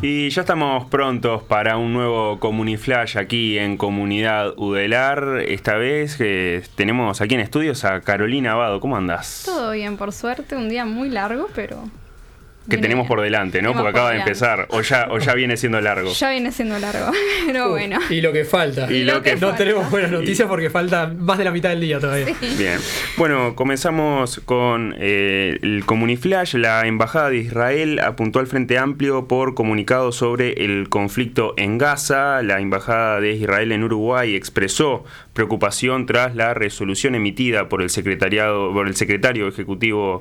Y ya estamos prontos para un nuevo Comuniflash aquí en Comunidad Udelar. Esta vez tenemos aquí en estudios a Carolina Abado. ¿Cómo andás? Todo bien, por suerte. Un día muy largo, pero... Que tenemos por delante, ¿no? Porque acaba de empezar. O ya viene siendo largo. Ya viene siendo largo, pero bueno. Y lo que falta. No tenemos buenas noticias porque falta más de la mitad del día todavía. Sí. Bien. Bueno, comenzamos con el Comuniflash. La Embajada de Israel apuntó al Frente Amplio por comunicado sobre el conflicto en Gaza. La Embajada de Israel en Uruguay expresó preocupación tras la resolución emitida por el secretario ejecutivo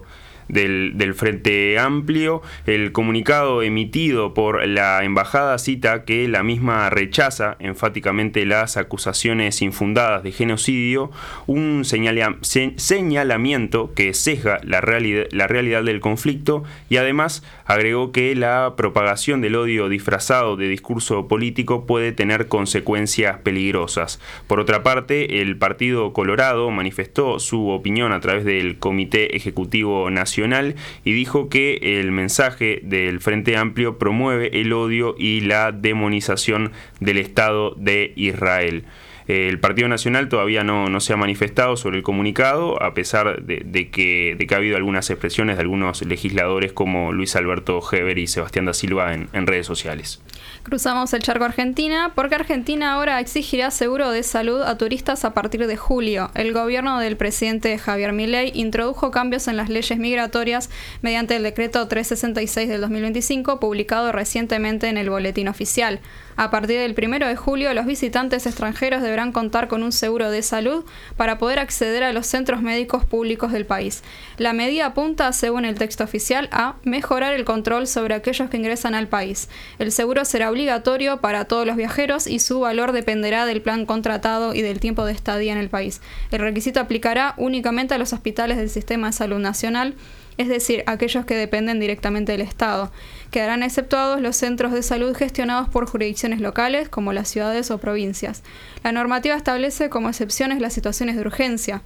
del Frente Amplio. El comunicado emitido por la embajada cita que la misma rechaza enfáticamente las acusaciones infundadas de genocidio, un señalamiento que sesga la realidad del conflicto, y además agregó que la propagación del odio disfrazado de discurso político puede tener consecuencias peligrosas. Por otra parte, el Partido Colorado manifestó su opinión a través del Comité Ejecutivo Nacional y dijo que el mensaje del Frente Amplio promueve el odio y la demonización del Estado de Israel. El Partido Nacional todavía no se ha manifestado sobre el comunicado, a pesar de que ha habido algunas expresiones de algunos legisladores como Luis Alberto Heber y Sebastián da Silva en redes sociales. Cruzamos el charco a Argentina, porque Argentina ahora exigirá seguro de salud a turistas a partir de julio. El gobierno del presidente Javier Milei introdujo cambios en las leyes migratorias mediante el decreto 366 del 2025, publicado recientemente en el Boletín Oficial. A partir del 1 de julio, los visitantes extranjeros deberán contar con un seguro de salud para poder acceder a los centros médicos públicos del país. La medida apunta, según el texto oficial, a mejorar el control sobre aquellos que ingresan al país. El seguro será obligatorio para todos los viajeros y su valor dependerá del plan contratado y del tiempo de estadía en el país. El requisito aplicará únicamente a los hospitales del Sistema de Salud Nacional, es decir, aquellos que dependen directamente del Estado. Quedarán exceptuados los centros de salud gestionados por jurisdicciones locales, como las ciudades o provincias. La normativa establece como excepciones las situaciones de urgencia.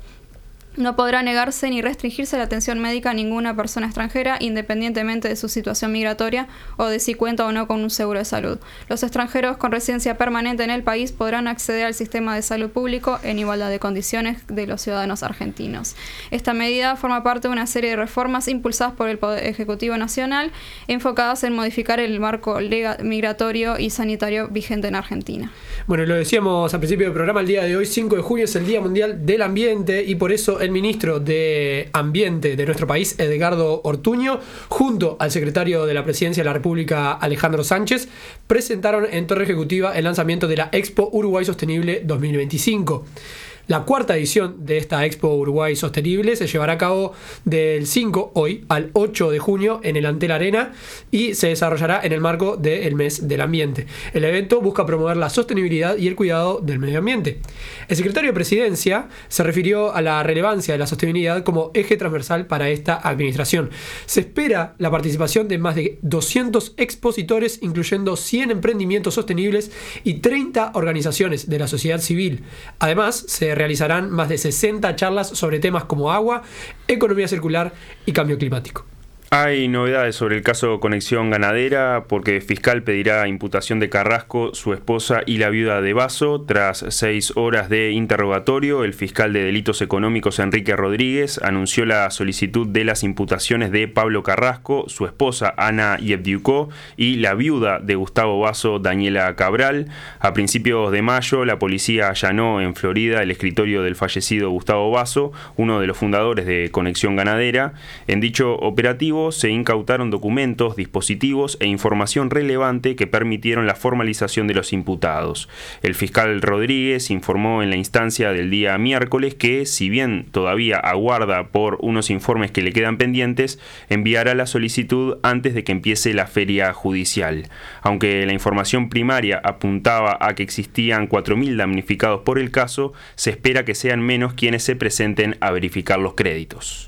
No podrá negarse ni restringirse la atención médica a ninguna persona extranjera, independientemente de su situación migratoria o de si cuenta o no con un seguro de salud. Los extranjeros con residencia permanente en el país podrán acceder al sistema de salud público en igualdad de condiciones de los ciudadanos argentinos. Esta medida forma parte de una serie de reformas impulsadas por el Poder Ejecutivo Nacional, enfocadas en modificar el marco migratorio y sanitario vigente en Argentina. Bueno, lo decíamos al principio del programa, el día de hoy, 5 de junio, es el Día Mundial del Ambiente, y por eso el ministro de Ambiente de nuestro país, Edgardo Ortuño, junto al secretario de la Presidencia de la República, Alejandro Sánchez, presentaron en Torre Ejecutiva el lanzamiento de la Expo Uruguay Sostenible 2025. La cuarta edición de esta Expo Uruguay Sostenible se llevará a cabo del 5 hoy al 8 de junio en el Antel Arena y se desarrollará en el marco del Mes del Ambiente. El evento busca promover la sostenibilidad y el cuidado del medio ambiente. El secretario de Presidencia se refirió a la relevancia de la sostenibilidad como eje transversal para esta administración. Se espera la participación de más de 200 expositores, incluyendo 100 emprendimientos sostenibles y 30 organizaciones de la sociedad civil. Además, se realizarán más de 60 charlas sobre temas como agua, economía circular y cambio climático. Hay novedades sobre el caso Conexión Ganadera, porque fiscal pedirá imputación de Carrasco, su esposa y la viuda de Basso. Tras 6 horas de interrogatorio, el fiscal de Delitos Económicos, Enrique Rodríguez, anunció la solicitud de las imputaciones de Pablo Carrasco, su esposa Ana Yevdiukó y la viuda de Gustavo Basso, Daniela Cabral. A principios de mayo, la policía allanó en Florida el escritorio del fallecido Gustavo Basso, uno de los fundadores de Conexión Ganadera. En dicho operativo se incautaron documentos, dispositivos e información relevante que permitieron la formalización de los imputados. El fiscal Rodríguez informó en la instancia del día miércoles que, si bien todavía aguarda por unos informes que le quedan pendientes, enviará la solicitud antes de que empiece la feria judicial. Aunque la información primaria apuntaba a que existían 4.000 damnificados por el caso, se espera que sean menos quienes se presenten a verificar los créditos.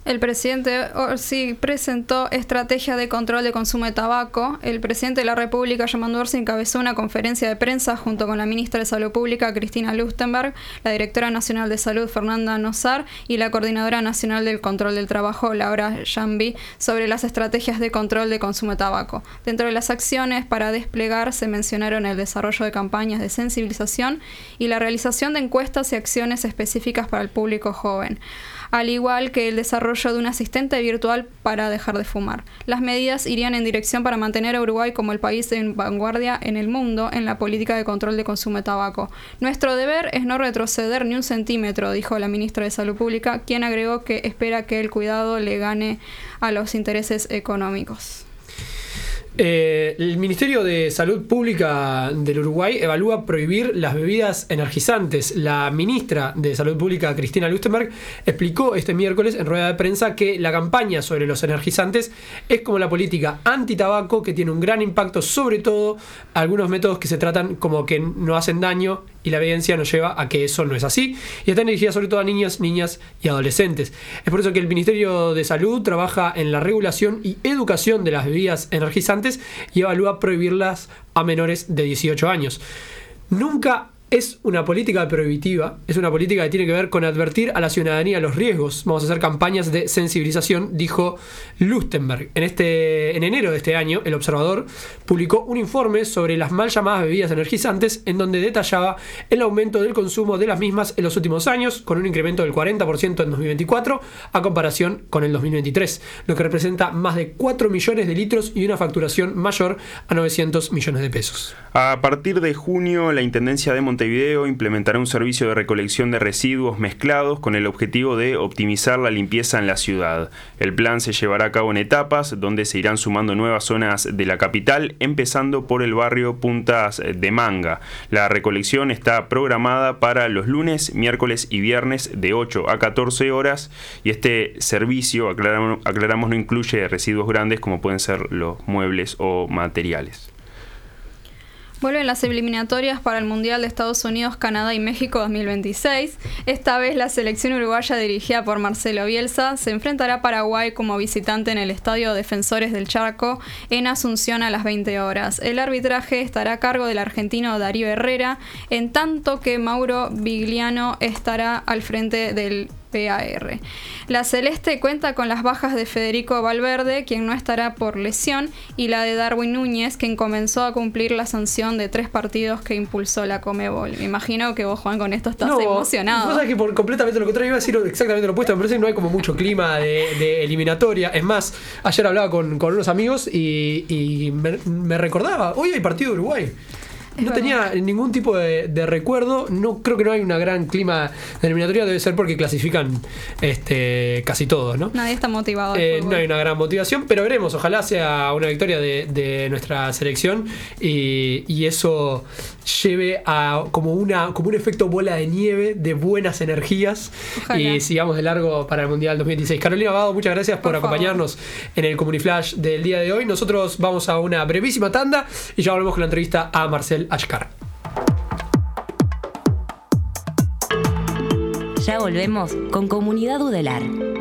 El presidente Orsi presentó estrategia de control de consumo de tabaco. El presidente de la República, Armando Orsi, encabezó una conferencia de prensa junto con la ministra de Salud Pública, Cristina Lustenberg, la directora nacional de Salud, Fernanda Nosar, y la coordinadora nacional del control del trabajo, Laura Jambi, sobre las estrategias de control de consumo de tabaco. Dentro de las acciones para desplegar se mencionaron el desarrollo de campañas de sensibilización y la realización de encuestas y acciones específicas para el público joven, al igual que el desarrollo de un asistente virtual para dejar de fumar. Las medidas irían en dirección para mantener a Uruguay como el país en vanguardia en el mundo en la política de control de consumo de tabaco. Nuestro deber es no retroceder ni un centímetro, dijo la ministra de Salud Pública, quien agregó que espera que el cuidado le gane a los intereses económicos. El Ministerio de Salud Pública del Uruguay evalúa prohibir las bebidas energizantes. La ministra de Salud Pública, Cristina Lustenberg, explicó este miércoles en rueda de prensa que la campaña sobre los energizantes es como la política antitabaco, que tiene un gran impacto, sobre todo algunos métodos que se tratan como que no hacen daño, y la evidencia nos lleva a que eso no es así, y está dirigida sobre todo a niñas y adolescentes. Es por eso que el Ministerio de Salud trabaja en la regulación y educación de las bebidas energizantes y evalúa prohibirlas a menores de 18 años. Nunca es una política prohibitiva, es una política que tiene que ver con advertir a la ciudadanía los riesgos. Vamos a hacer campañas de sensibilización, dijo Lustenberg. En enero de este año, El Observador publicó un informe sobre las mal llamadas bebidas energizantes, en donde detallaba el aumento del consumo de las mismas en los últimos años, con un incremento del 40% en 2024 a comparación con el 2023, lo que representa más de 4 millones de litros y una facturación mayor a 900 millones de pesos. A partir de junio, la Intendencia de Montevideo implementará un servicio de recolección de residuos mezclados con el objetivo de optimizar la limpieza en la ciudad. El plan se llevará a cabo en etapas, donde se irán sumando nuevas zonas de la capital, empezando por el barrio Puntas de Manga. La recolección está programada para los lunes, miércoles y viernes de 8 a 14 horas, y este servicio, aclaramos, no incluye residuos grandes como pueden ser los muebles o materiales. Vuelven las eliminatorias para el Mundial de Estados Unidos, Canadá y México 2026. Esta vez la selección uruguaya dirigida por Marcelo Bielsa se enfrentará a Paraguay como visitante en el Estadio Defensores del Chaco en Asunción a las 20 horas. El arbitraje estará a cargo del argentino Darío Herrera, en tanto que Mauro Vigliano estará al frente del PAR. La celeste cuenta con las bajas de Federico Valverde, quien no estará por lesión, y la de Darwin Núñez, quien comenzó a cumplir la sanción de 3 partidos que impulsó la Conmebol. Me imagino que vos, Juan, con esto estás emocionado. No, sabes que por completamente lo contrario, iba a decir exactamente lo opuesto. Me parece que no hay como mucho clima de eliminatoria. Es más, ayer hablaba con unos amigos y me recordaba, hoy hay partido de Uruguay. No tenía ningún tipo de recuerdo. No creo que no hay un gran clima de eliminatoria. Debe ser porque clasifican casi todos, ¿no? Nadie está motivado. No hay una gran motivación, pero veremos. Ojalá sea una victoria de nuestra selección y eso lleve a como un efecto bola de nieve de buenas energías. Ojalá. Y sigamos de largo para el Mundial 2026. Carolina Abado, muchas gracias por acompañarnos en el Comuniflash del día de hoy. Nosotros vamos a una brevísima tanda y ya volvemos con la entrevista a Marcel Ashkar. Ya volvemos con Comunidad Udelar.